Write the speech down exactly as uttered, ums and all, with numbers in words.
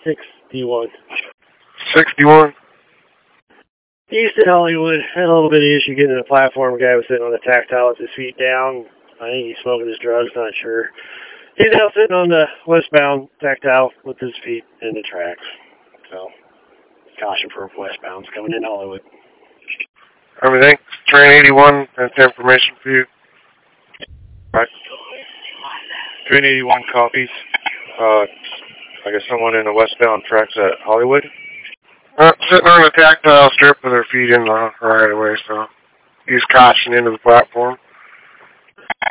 sixty-one. sixty-one? East of Hollywood. Had a little bit of issue getting to the platform. The guy was sitting on the tactile with his feet down. I think he's smoking his drugs, not sure. He's now sitting on the westbound tactile with his feet in the tracks. So, caution for westbounds coming in Hollywood. Everything. Train eighty-one, that's information for you. Right. Train eighty-one copies. Uh, I guess someone in the westbound tracks at Hollywood. Uh, sitting on the tactile strip with their feet in the right of way, so use caution into the platform.